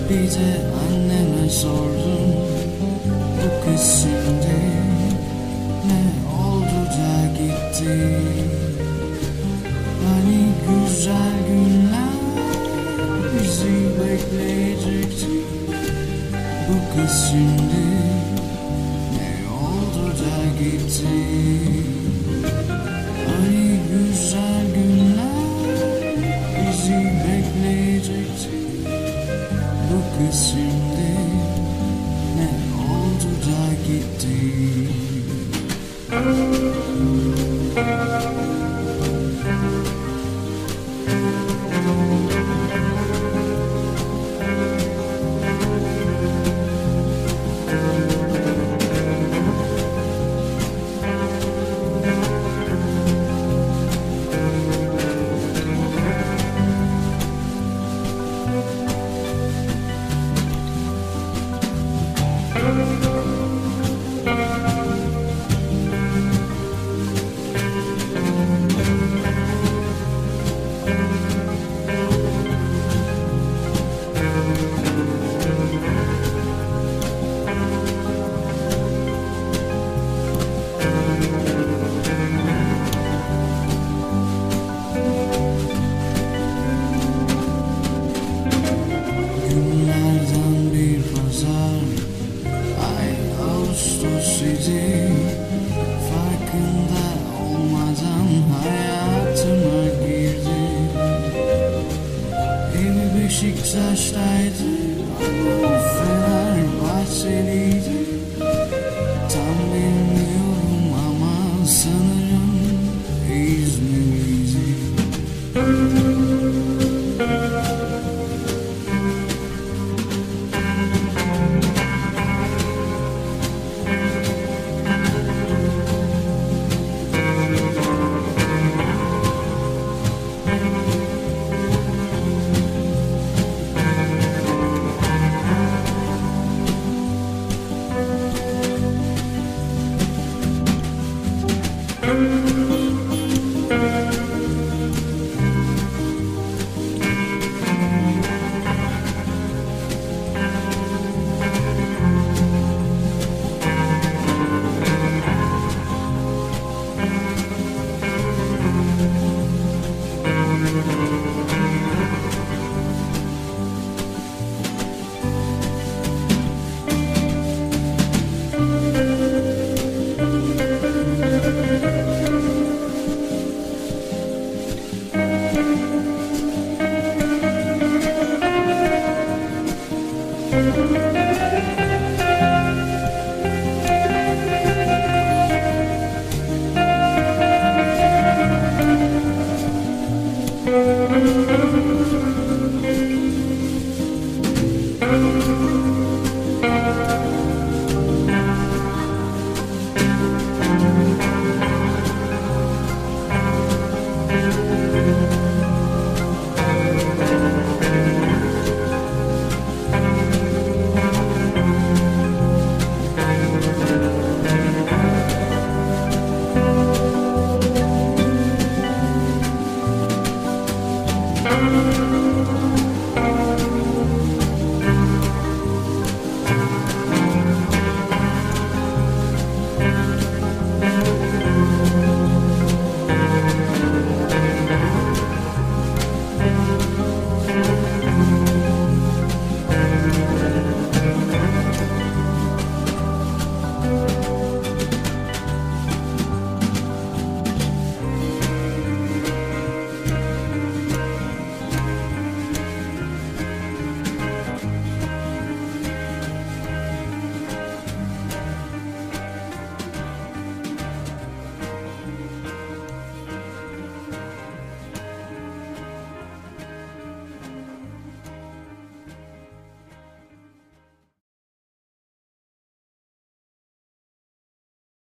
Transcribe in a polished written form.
Bir de anneme sordum, bu kız şimdi ne oldu da gitti? Hani güzel günler bizi bekleyecekti. Bu kız şimdi ne oldu da gitti? Hani güzel günler bizi bekleyecekti. Bu kız şimdi ne oldu da gitti? Günlerden bir pazar, ay Ağustos idi. Farkında olmadan hayatıma girdi. Evi Beşiktaş'taydı ama Fenerbahçeliydi. Tam bilmiyorum ama sanırım İzmirliydi.